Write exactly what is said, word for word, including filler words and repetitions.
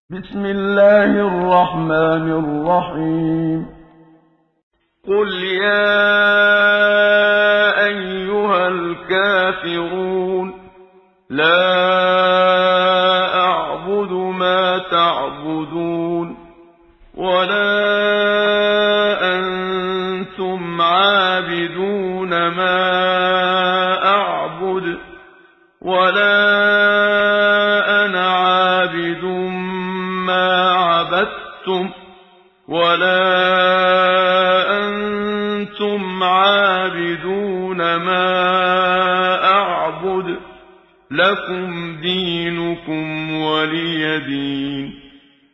بسم الله الرحمن الرحيم قل يا أيها الكافرون لا أعبد ما تعبدون ولا أنتم عابدون ما أعبد ولا أنا عابد ما عبدتم ولا أنتم عابدون ما أعبد لكم دينكم ولي دين.